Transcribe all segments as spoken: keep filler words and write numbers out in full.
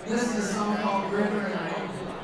This is a song called River and I.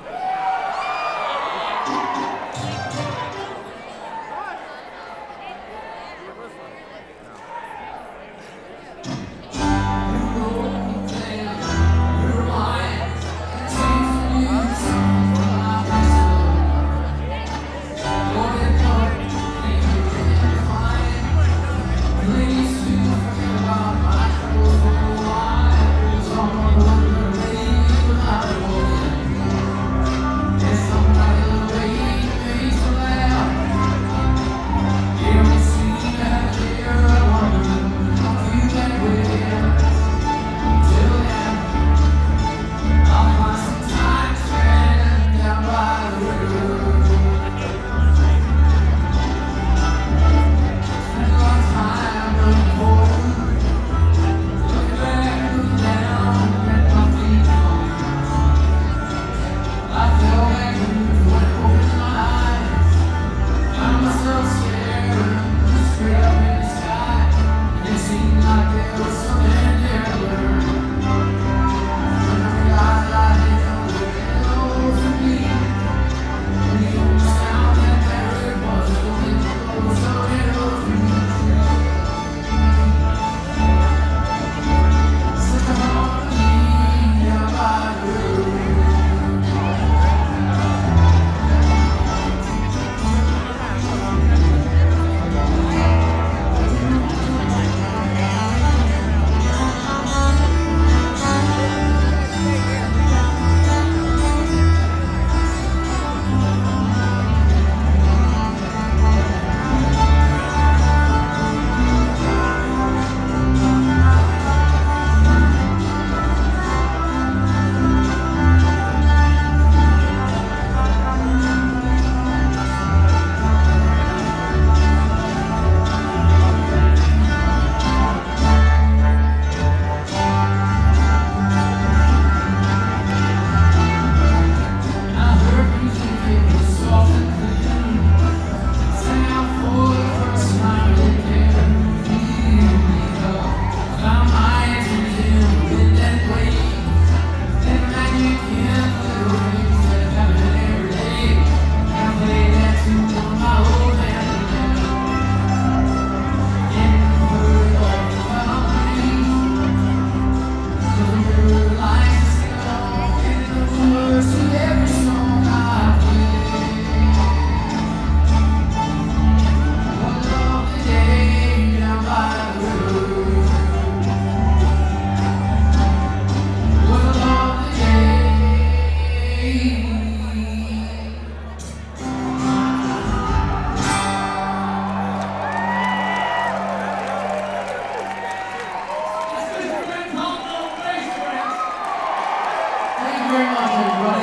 Very much, everybody.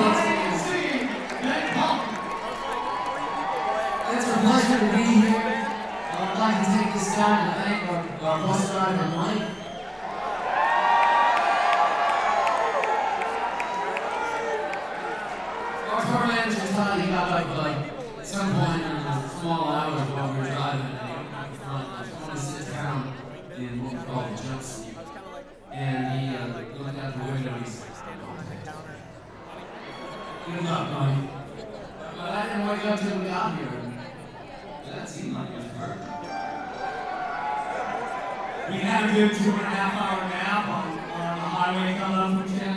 It's a pleasure to be here. I'd like to take this time to thank our, our bus driver, Mike. Our tour manager thought he got up like at some point in the small hours while we were driving, and he got up front and I wanted to sit down in what we call the jump seat. And he uh, looked out the window and he said, "Good luck, Mike." But I didn't wake up till we got here. That seemed like it was perfect. We had a good two and a half hour nap on, on the highway coming up from Chattanooga.